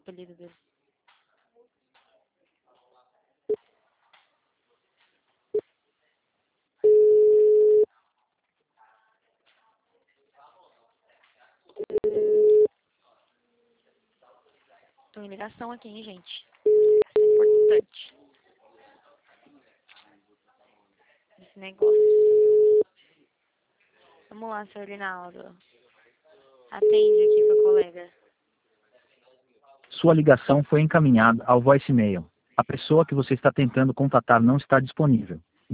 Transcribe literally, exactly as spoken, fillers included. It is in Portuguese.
apelido dele. Tô em ligação aqui, hein, gente. Isso é importante. Esse negócio. Vamos lá, senhor Rinaldo. Atende aqui pro colega. Sua ligação foi encaminhada ao voicemail. A pessoa que você está tentando contatar não está disponível.